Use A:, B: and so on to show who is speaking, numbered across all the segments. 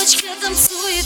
A: девочка танцует.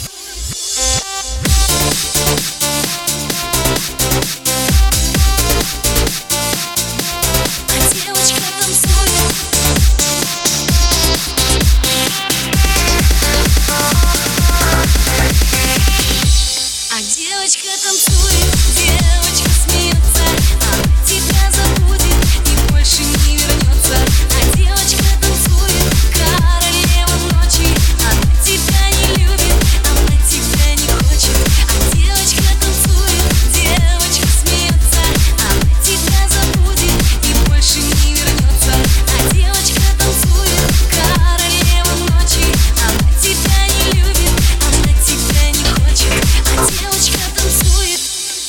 A: Девочка танцует, девочка смеется, она тебя забудет и больше не вернется. А девочка танцует, королева ночи, она тебя не любит, она тебя не хочет. А девочка танцует, девочка смеется, она тебя забудет и больше не вернется. А девочка танцует, королева ночи, она тебя не любит, она тебя не хочет. А девочка танцует.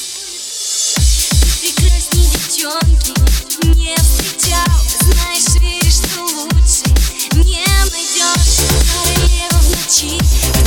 A: Прекрасней девчонки не встречал. Знаешь, веришь, что лучше не найдешь. Королева в ночи.